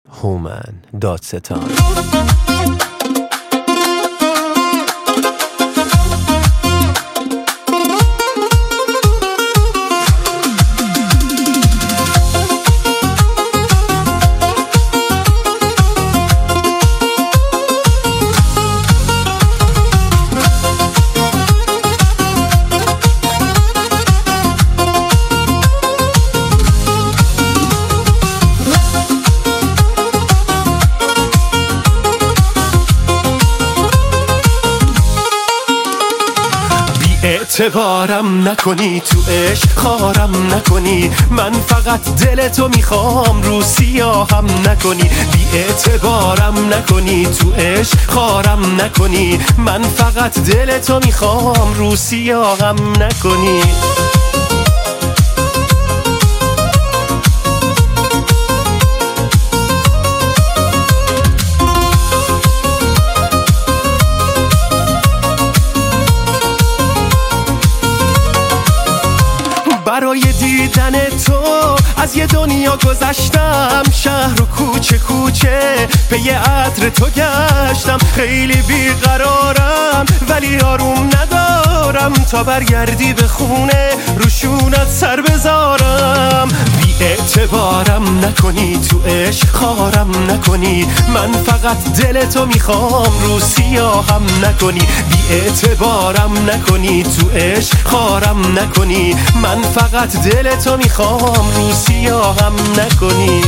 هومن دادستان. اعتبارم نکنی تو عشق خارم نکنی، من فقط دل تو میخوام رو سیاهم نکنی. بی اعتبارم نکنی تو عشق خارم نکنی، من فقط دل تو میخوام رو سیاهم نکنی. برای دیدن تو از یه دنیا گذشتم، شهر و کوچه کوچه پی عطر تو گشتم. خیلی بیقرارم ولی آروم ندارم، تا برگردی به خونه روشونت سر بذارم. بی اعتبارم نکنی تو عشق خارم نکنی، من فقط دل تو میخوام رو سیاهم نکنی. بی اعتبارم نکنی تو عشق خارم نکنی، من فقط دل تو میخوام رو سیاهم نکنی.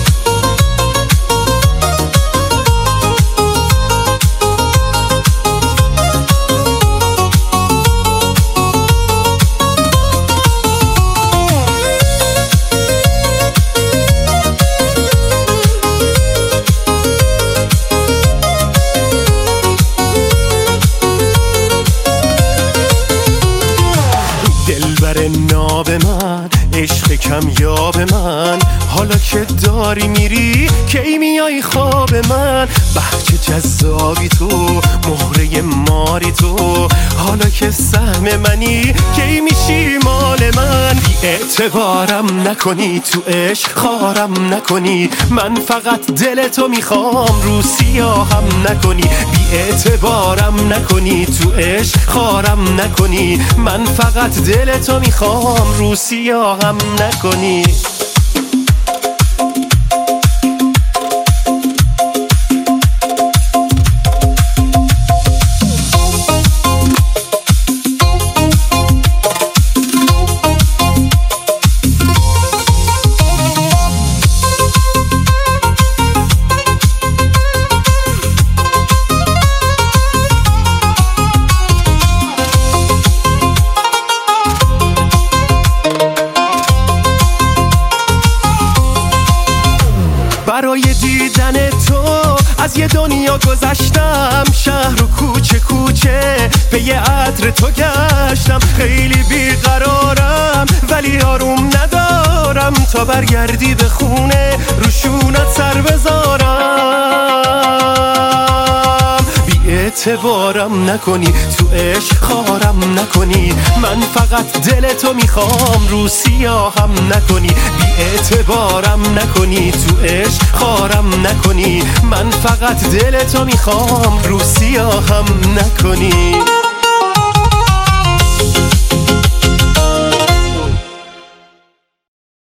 دلبر ناب من، عشق کمیاب من، حالا که داری میری کی میای خواب من؟ بحچه جذابی تو، مهره ماری تو، حالا که سهم منی کی میشی مال من؟ بی اعتبارم نکنی تو عشق خارم نکنی، من فقط دل تو میخوام رو سیاهم نکنی. بی اعتبارم نکنی تو عشق خارم نکنی، من فقط دل تو میخوام رو سیاهم نکنی. برای دیدن تو از یه دنیا گذشتم، شهر و کوچه کوچه پی عطر تو گشتم. خیلی بیقرارم ولی آروم ندارم، تا برگردی به خونه روشونت سر بذارم. بی اعتبارم نکنی تو عشق خارم نکنی، من فقط دل تو میخوام رو سیاهم نکنی. بی اعتبارم نکنی تو عشق خارم نکنی، من فقط دل تو میخوام رو سیاهم نکنی.